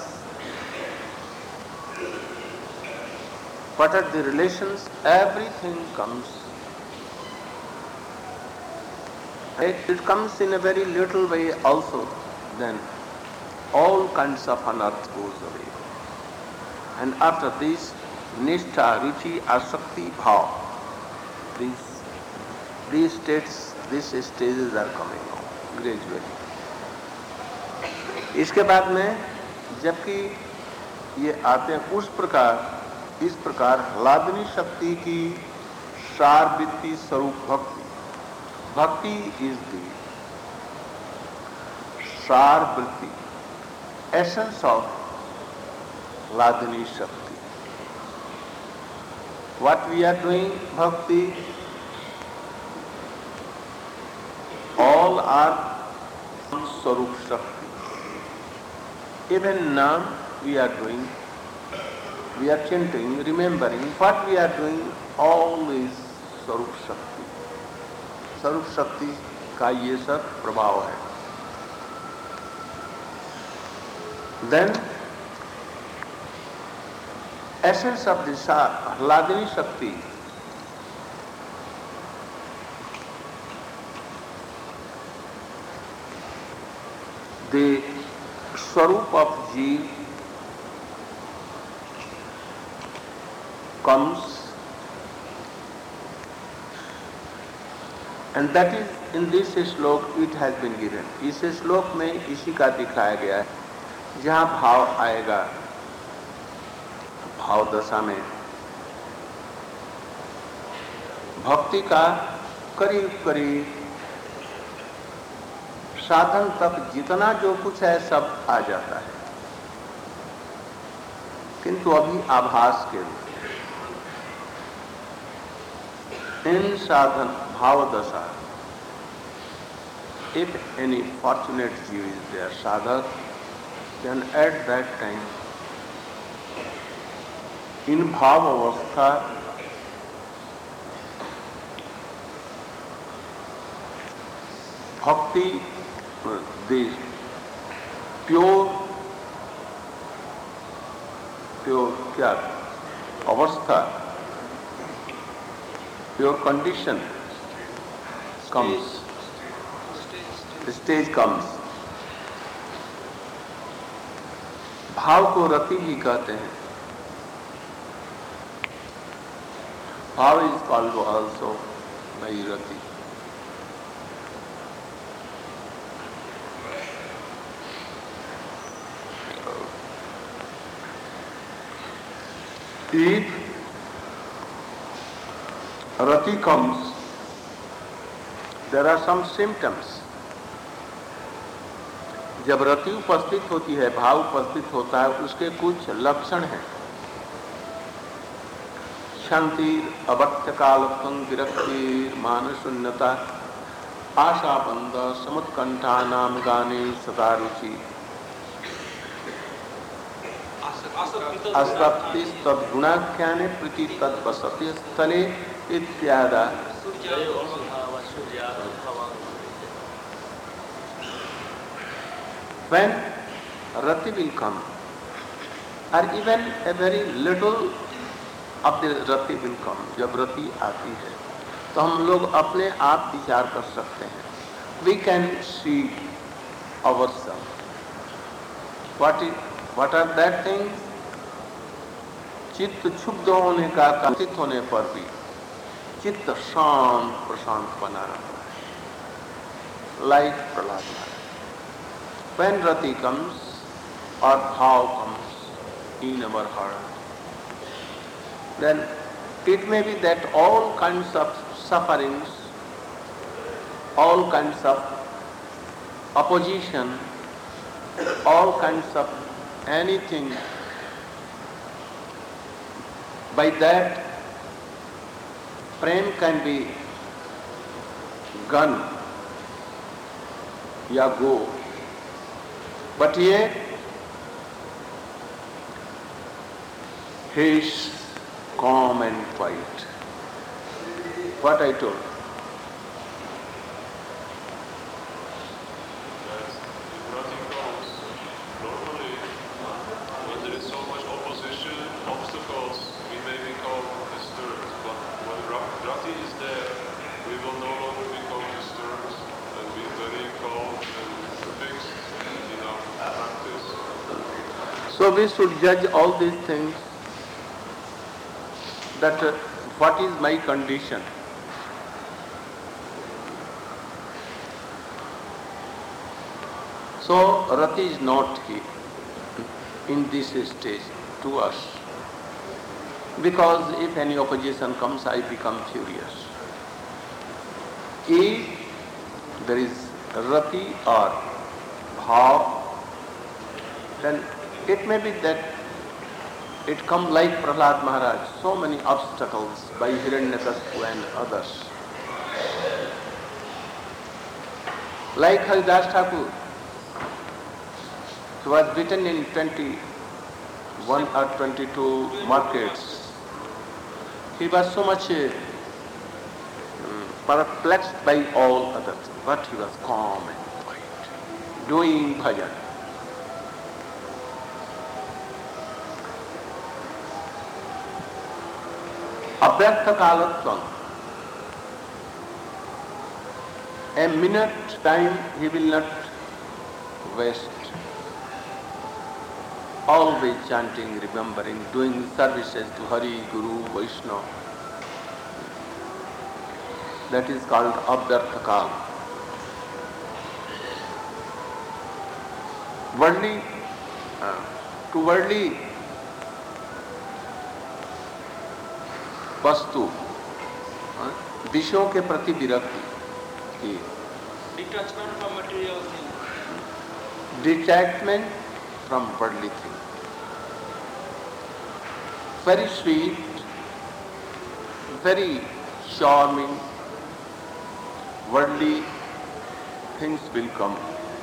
what are the relations, everything comes. It, it comes in a very little way also, then all kinds of unearth goes away. And after this, nishtha, ruchi, asakti, bhav, These, these states, these stages are coming now, gradually. इसके बाद में जबकि ये आते हैं उस प्रकार, इस प्रकार ह्लादनी शक्ति की सारवृत्ति स्वरूप भक्ति, भक्ति इज दी सारवृत्ति, एसेंस ऑफ ह्लादनी शक्ति. What we are doing, bhakti, all are Swarup Shakti. Even now we are doing, we are chanting, remembering, what we are doing, all is Swarup Shakti. Swarup Shakti का ये सब प्रभाव है. Then essence of this Hladini Shakti, the Swarup of Jeev comes, and that is in this श्लोक it has been given. इस श्लोक में इसी का दिखाया गया है. जहाँ भाव आएगा, भाव दशा में भक्ति का करीब करीब साधन तक जितना जो कुछ है सब आ जाता है, किंतु अभी आभास के रूप में इन साधन भाव दशा, if any fortunate Jew is there, sadhak, then at that time in bhav avastha bhakti, the pure pure kya avastha, pure condition comes, the stage comes. भाव को रति भी कहते हैं. भाव is called also by rati. If rati comes, there are some symptoms. जब रति उपस्थित होती है, भाव उपस्थित होता है, उसके कुछ लक्षण हैं. शांति, अवत्य कालत्वं, विरक्ति, मानशून्यता, आशाबंध, समुत्कंठानाम गाने सदा रुचि, आसक्ति तद्गुणाख्याने प्रीति तद्वसति स्थले इत्यादि. When rati will come, or even a very little of the rati will come, जब रति आती है तो हम लोग अपने आप विचार कर सकते हैं. We can see ourselves. What is, what are that things? चित्त क्षुब्ध होने का चित्त होने पर भी चित्त शांत प्रशांत बना रहता है, like Prahlad Maharaj. When rati comes or bhav comes in our heart, then it may be that all kinds of sufferings, all kinds of opposition, all kinds of anything, by that prem can be gone या go. But yet he is calm and quiet. What I told. So we should judge all these things, that uh, what is my condition. So rati is not here in this stage to us, because if any opposition comes, I become furious. If there is rati or bhav, then it may be that it comes like Prahlad Maharaj, so many obstacles by Hiranyakashipu and others. Like Haridas Thakur, he was beaten in twenty-one or twenty-two markets. He was so much uh, perplexed by all others, but he was calm and quiet, doing bhajan. Avyartha kalatvam. A minute time he will not waste. Always chanting, remembering, doing services to Hari, Guru, Vaishnava. That is called Avyartha Kala. Worldly, uh, to worldly वस्तु, विषयों के प्रति विरक्ति, Detachment from material things. Detachment from worldly things. Very sweet, very charming, worldly things will come.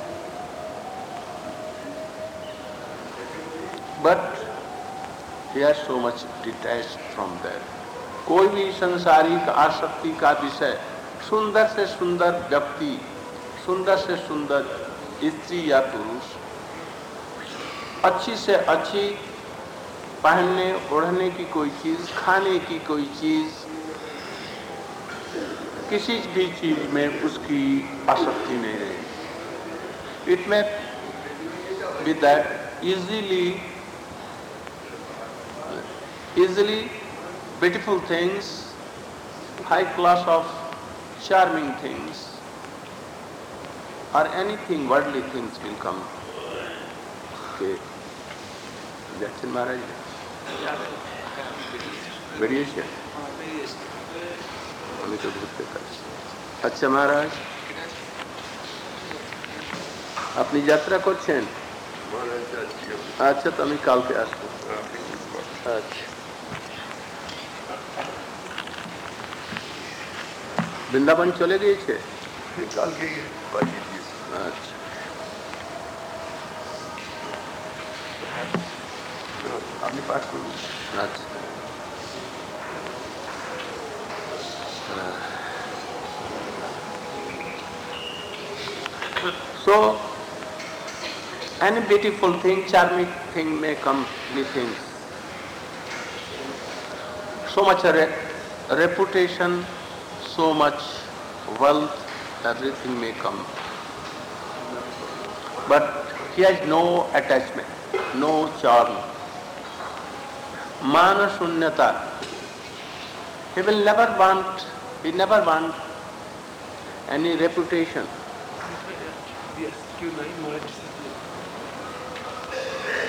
But he is so much detached from that. कोई भी संसारिक आसक्ति का विषय, सुंदर से सुंदर व्यक्ति, सुंदर से सुंदर स्त्री या पुरुष, अच्छी से अच्छी पहनने ओढ़ने की कोई चीज, खाने की कोई चीज, किसी भी चीज में उसकी आसक्ति नहीं रही. इट में with that easily easily beautiful things, high class of charming things, or anything worldly things will come. Okay. Jackson Maharaj. Variation. আমি তো ঘুরতে পারছি. আচ্ছা মহারাজ, আপনি যাত্রা করছেন? আচ্ছা, তো আমি কালকে আসবো. আচ্ছা, বৃন্দাবন চলে গিয়েছে কালকে. আচ্ছা, আপনি পাঠ করুন. আচ্ছা, so any beautiful thing, charming thing may come with things. So much re- reputation, so much wealth, everything may come. But he has no attachment, no charm. Mana shunyata. He will never want, he never want any reputation.